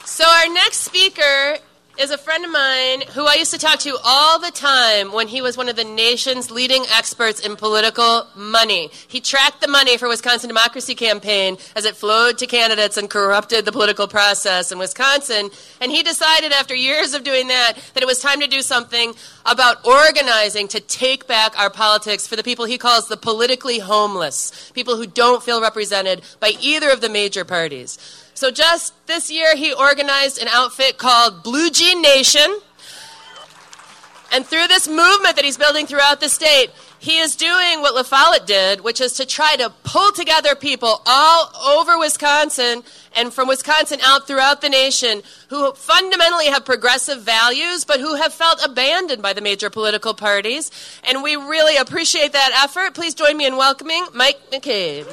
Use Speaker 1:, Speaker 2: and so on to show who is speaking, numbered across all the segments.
Speaker 1: So our next speaker is a friend of mine who I used to talk to all the time when he was one of the nation's leading experts in political money. He tracked the money for Wisconsin Democracy Campaign as it flowed to candidates and corrupted the political process in Wisconsin. And he decided after years of doing that it was time to do something about organizing to take back our politics for the people he calls the politically homeless, people who don't feel represented by either of the major parties. So just this year, he organized an outfit called Blue Jean Nation. And through this movement that he's building throughout the state, he is doing what La Follette did, which is to try to pull together people all over Wisconsin and from Wisconsin out throughout the nation who fundamentally have progressive values, but who have felt abandoned by the major political parties. And we really appreciate that effort. Please join me in welcoming Mike McCabe.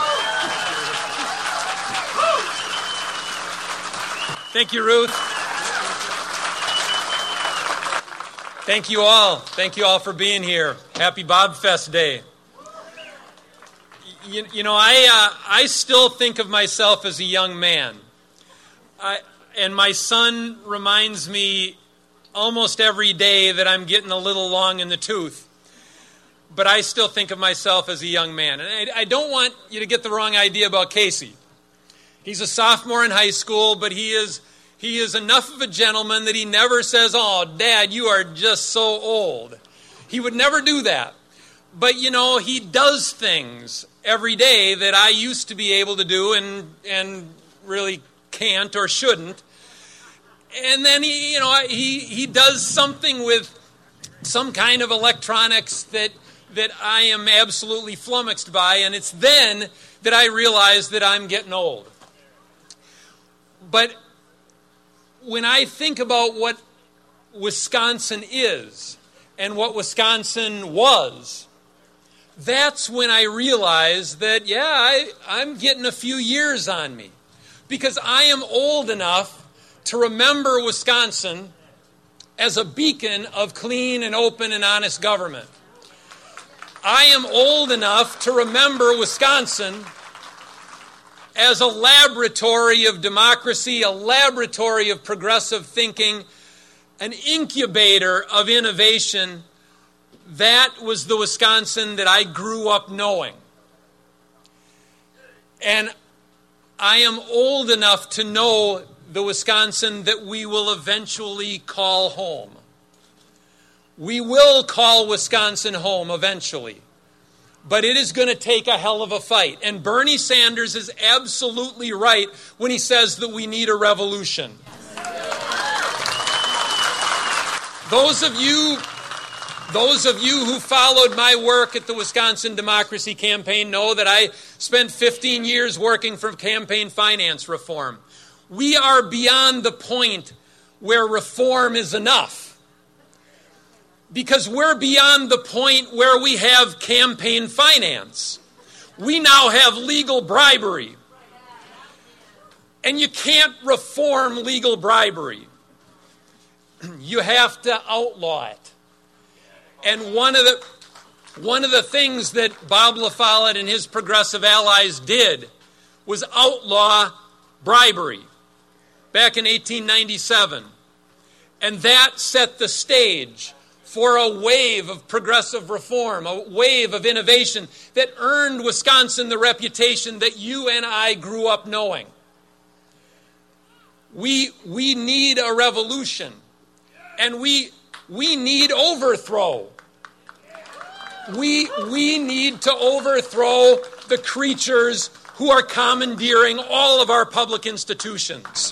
Speaker 2: Thank you, Ruth. Thank you all. Thank you all for being here. Happy Bobfest Day. You know, I still think of myself as a young man. And my son reminds me almost every day that I'm getting a little long in the tooth. But I still think of myself as a young man. And I don't want you to get the wrong idea about Casey. He's a sophomore in high school, but he is enough of a gentleman that he never says, "Oh, Dad, you are just so old." He would never do that. But, you know, he does things every day that I used to be able to do and really can't or shouldn't. And then he does something with some kind of electronics that I am absolutely flummoxed by, and it's then that I realize that I'm getting old. But when I think about what Wisconsin is and what Wisconsin was, that's when I realize that, I'm getting a few years on me. Because I am old enough to remember Wisconsin as a beacon of clean and open and honest government. I am old enough to remember Wisconsin as a laboratory of democracy, a laboratory of progressive thinking, an incubator of innovation. That was the Wisconsin that I grew up knowing. And I am old enough to know the Wisconsin that we will eventually call home. We will call Wisconsin home eventually. But it is going to take a hell of a fight. And Bernie Sanders is absolutely right when he says that we need a revolution. Those of you who followed my work at the Wisconsin Democracy Campaign know that I spent 15 years working for campaign finance reform. We are beyond the point where reform is enough. Because we're beyond the point where we have campaign finance. We now have legal bribery. And you can't reform legal bribery. You have to outlaw it. And one of the things that Bob La Follette and his progressive allies did was outlaw bribery back in 1897. And that set the stage for a wave of progressive reform, a wave of innovation that earned Wisconsin the reputation that you and I grew up knowing. We need a revolution, and we need overthrow. We need to overthrow the creatures who are commandeering all of our public institutions.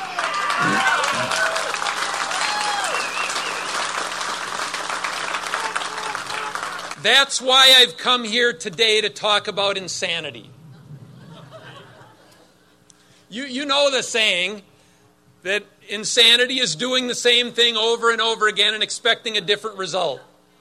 Speaker 2: That's why I've come here today to talk about insanity. You know the saying that insanity is doing the same thing over and over again and expecting a different result.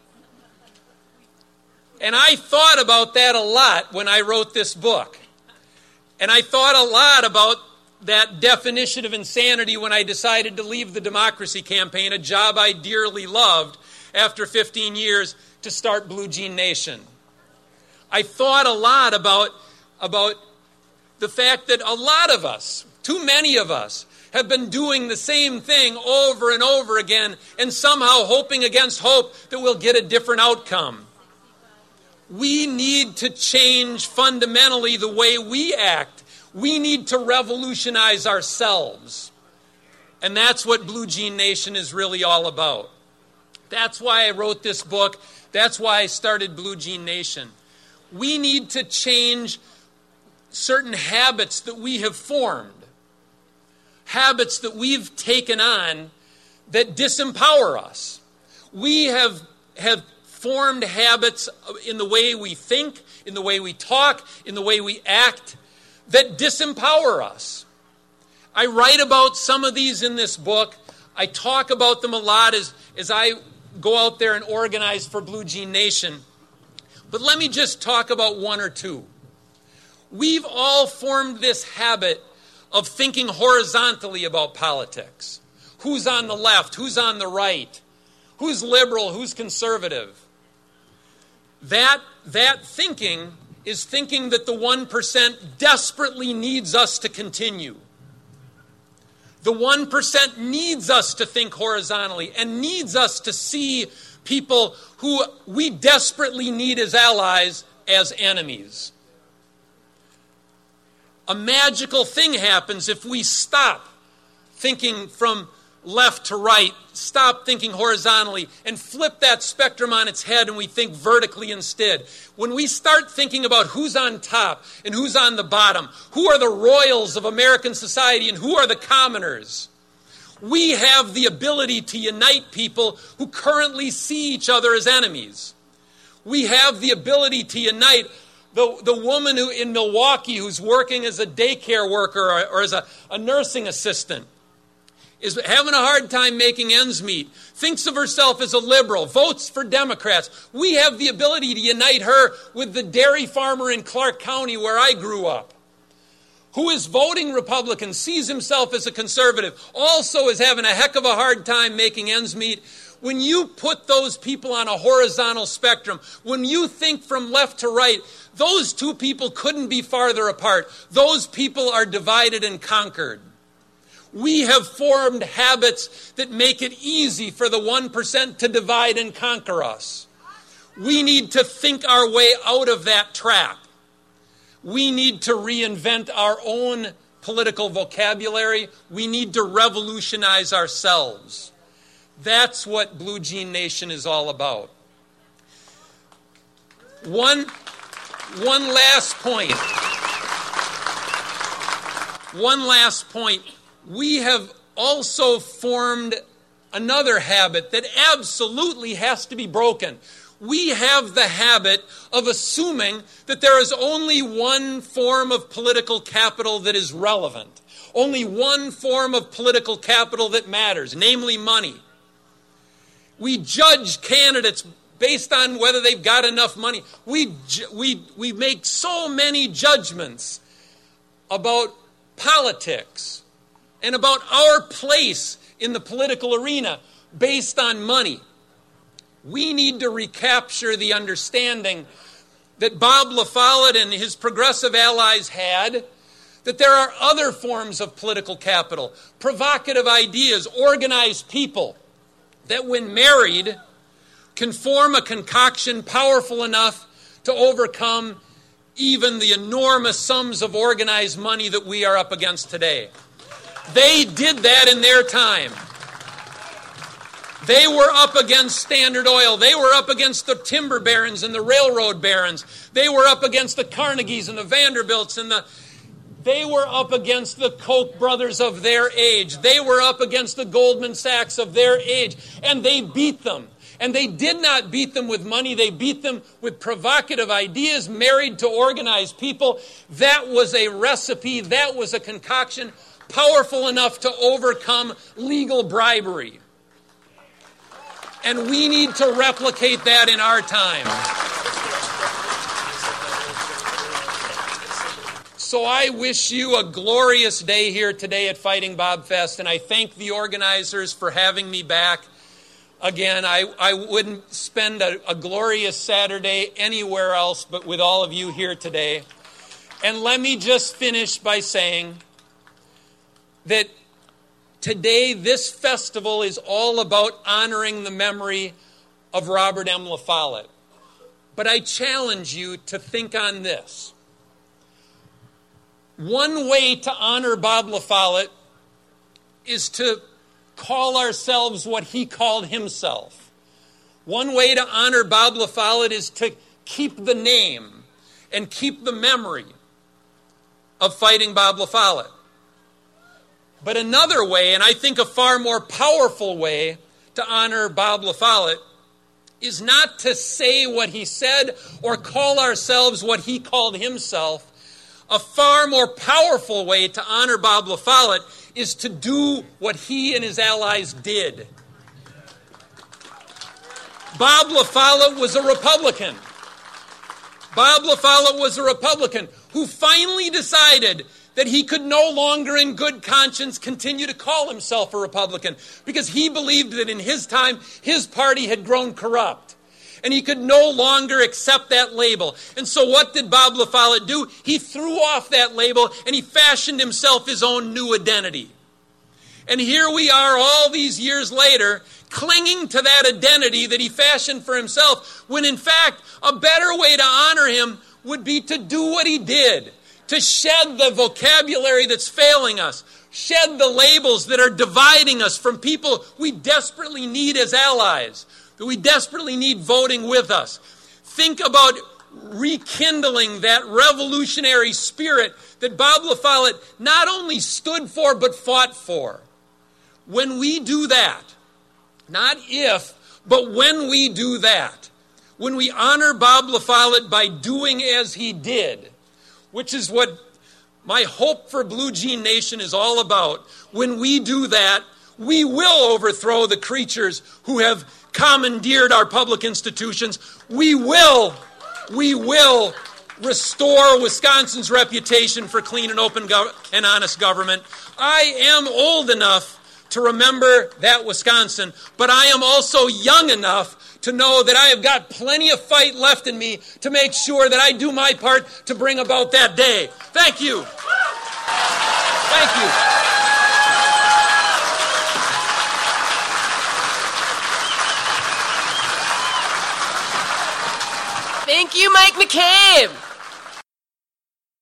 Speaker 2: And I thought about that a lot when I wrote this book. And I thought a lot about that definition of insanity when I decided to leave the Democracy Campaign, a job I dearly loved, after 15 years to start Blue Jean Nation. I thought a lot about the fact that a lot of us Too many of us have been doing the same thing over and over again and somehow hoping against hope that we'll get a different outcome. We need to change fundamentally the way we act. We need to revolutionize ourselves. And that's what Blue Jean Nation is really all about. That's why I wrote this book. That's why I started Blue Jean Nation. We need to change certain habits that we have formed. Habits that we've taken on that disempower us. We have formed habits in the way we think, in the way we talk, in the way we act that disempower us. I write about some of these in this book. I talk about them a lot as I go out there and organize for Blue Jean Nation. But let me just talk about one or two. We've all formed this habit of thinking horizontally about politics. Who's on the left? Who's on the right? Who's liberal? Who's conservative? That thinking is thinking that the 1% desperately needs us to continue. The 1% needs us to think horizontally and needs us to see people who we desperately need as allies as enemies. A magical thing happens if we stop thinking from left to right, stop thinking horizontally, and flip that spectrum on its head and we think vertically instead. When we start thinking about who's on top and who's on the bottom, who are the royals of American society and who are the commoners, we have the ability to unite people who currently see each other as enemies. We have the ability to unite the woman who in Milwaukee who's working as a daycare worker or as a nursing assistant, is having a hard time making ends meet, thinks of herself as a liberal, votes for Democrats. We have the ability to unite her with the dairy farmer in Clark County where I grew up, who is voting Republican, sees himself as a conservative, also is having a heck of a hard time making ends meet. When you put those people on a horizontal spectrum, when you think from left to right, those two people couldn't be farther apart. Those people are divided and conquered. We have formed habits that make it easy for the 1% to divide and conquer us. We need to think our way out of that trap. We need to reinvent our own political vocabulary. We need to revolutionize ourselves. That's what Blue Jean Nation is all about. One last point. One last point. We have also formed another habit that absolutely has to be broken. We have the habit of assuming that there is only one form of political capital that is relevant. Only one form of political capital that matters, namely money. We judge candidates based on whether they've got enough money. We make so many judgments about politics and about our place in the political arena based on money. We need to recapture the understanding that Bob La Follette and his progressive allies had, that there are other forms of political capital, provocative ideas, organized people, that when married can form a concoction powerful enough to overcome even the enormous sums of organized money that we are up against today. They did that in their time. They were up against Standard Oil. They were up against the timber barons and the railroad barons. They were up against the Carnegies and the Vanderbilts and they were up against the Koch brothers of their age. They were up against the Goldman Sachs of their age. And they beat them. And they did not beat them with money. They beat them with provocative ideas married to organized people. That was a recipe. That was a concoction powerful enough to overcome legal bribery. And we need to replicate that in our time. So I wish you a glorious day here today at Fighting Bob Fest, and I thank the organizers for having me back. Again, I wouldn't spend a glorious Saturday anywhere else but with all of you here today. And let me just finish by saying that today this festival is all about honoring the memory of Robert M. La Follette. But I challenge you to think on this. One way to honor Bob La Follette is to call ourselves what he called himself. One way to honor Bob La Follette is to keep the name and keep the memory of Fighting Bob La Follette. But another way, and I think a far more powerful way to honor Bob La Follette, is not to say what he said or call ourselves what he called himself. A far more powerful way to honor Bob La Follette is to do what he and his allies did. Bob La Follette was a Republican. Bob La Follette was a Republican who finally decided that he could no longer in good conscience continue to call himself a Republican because he believed that in his time, his party had grown corrupt. And he could no longer accept that label. And so what did Bob La Follette do? He threw off that label and he fashioned himself his own new identity. And here we are all these years later, clinging to that identity that he fashioned for himself, when in fact, a better way to honor him would be to do what he did. To shed the vocabulary that's failing us. Shed the labels that are dividing us from people we desperately need as allies. That we desperately need voting with us. Think about rekindling that revolutionary spirit that Bob La Follette not only stood for but fought for. When we do that, not if, but when we do that, when we honor Bob La Follette by doing as he did, which is what my hope for Blue Jean Nation is all about. When we do that, we will overthrow the creatures who have commandeered our public institutions. We will restore Wisconsin's reputation for clean and open and honest government. I am old enough to remember that Wisconsin, but I am also young enough to know that I have got plenty of fight left in me to make sure that I do my part to bring about that day. Thank you. Thank you.
Speaker 1: Thank you, Mike McCabe.